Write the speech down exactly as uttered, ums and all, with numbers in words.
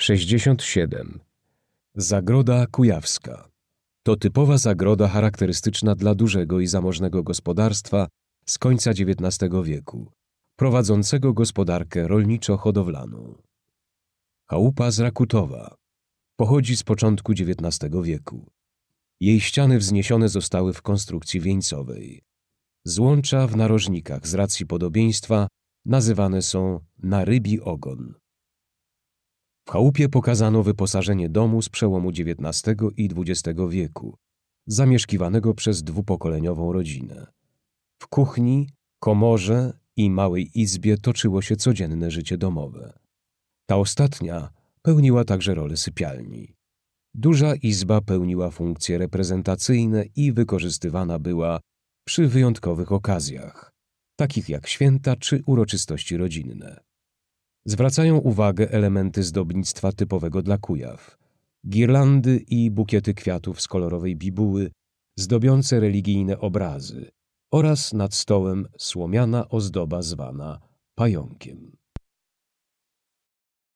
sześćdziesiąt siedem. Zagroda kujawska. To typowa zagroda charakterystyczna dla dużego i zamożnego gospodarstwa z końca dziewiętnastego wieku, prowadzącego gospodarkę rolniczo-hodowlaną. Chałupa z Rakutowa pochodzi z początku dziewiętnastego wieku. Jej ściany wzniesione zostały w konstrukcji wieńcowej. Złącza w narożnikach z racji podobieństwa nazywane są na rybi ogon. W chałupie pokazano wyposażenie domu z przełomu dziewiętnastego i dwudziestego wieku, zamieszkiwanego przez dwupokoleniową rodzinę. W kuchni, komorze i małej izbie toczyło się codzienne życie domowe. Ta ostatnia pełniła także rolę sypialni. Duża izba pełniła funkcje reprezentacyjne i wykorzystywana była przy wyjątkowych okazjach, takich jak święta czy uroczystości rodzinne. Zwracają uwagę elementy zdobnictwa typowego dla Kujaw, girlandy i bukiety kwiatów z kolorowej bibuły, zdobiące religijne obrazy oraz nad stołem słomiana ozdoba zwana pająkiem.